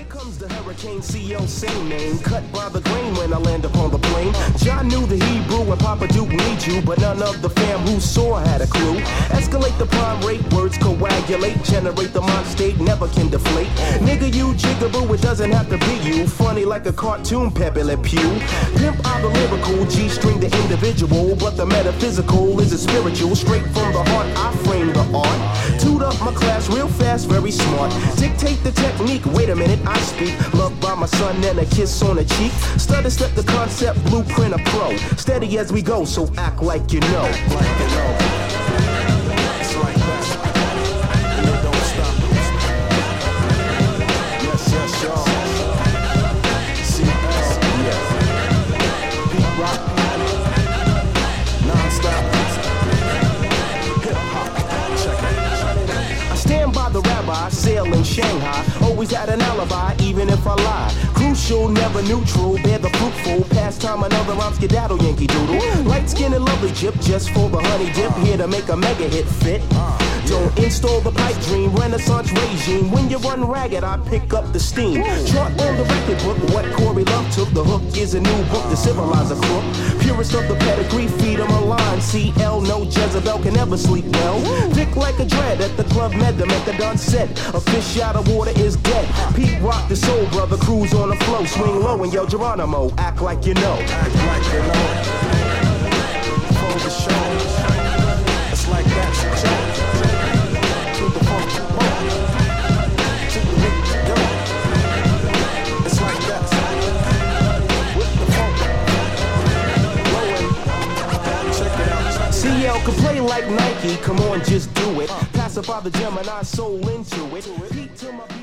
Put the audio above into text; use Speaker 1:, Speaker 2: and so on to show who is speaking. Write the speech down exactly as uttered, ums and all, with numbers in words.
Speaker 1: comes the hurricane, C L, same name. Cut by the grain when I land upon the plane. John knew the Hebrew and Papa Duke need you, but none of the fam who saw had a clue. Escalate the prime rate, words coagulate. Generate the mind state, never can deflate. Nigga, you jigaboo, it doesn't have to be you. Funny like a cartoon, Pepe Le Pew. Pimp are the lyrical, G-string the individual, but the metaphysical is a spiritual. Straight from the heart, I frame the art. Toot up my class real fast, very smart. Dictate the technique, wait a minute, I speak. Loved by my son and a kiss on the cheek. Study step the concept, blueprint a pro. Steady as we go, so act like you know. Act like you know. It's like that. And it don't stop. Yes, yes, y'all. C L, yeah. Beat rock. Non-stop. Hip-hop. Check it. I stand by the rabbi, sail in Shanghai. Always had an alibi, even if I lie. Crucial, never neutral, bear the fruitful. Pastime, another rhyme skedaddle, Yankee Doodle. Light skin and lovely jip, just for the honey dip. Here to make a mega hit fit. Don't install the pipe dream, renaissance regime. When you run ragged, I pick up the steam. Chart on the record book, what Corey Love took. The hook is a new book to civilize a crook. Purest of the pedigree, feed him a line. C L, no Jezebel can never sleep well. Thick like a dread at the Club Med, the Methadone set. A fish out of water is dead. Pete Rock, the soul brother, cruise on the flow. Swing low and yell Geronimo, act like you know. Act like you know. For the show. It's like that, so to the funk, to the rhythm, go. It's like that, with the funk, blowing. Check it out. C L can play like Nike, come on, just do it. Pacify the Gemini soul into it. Beat to my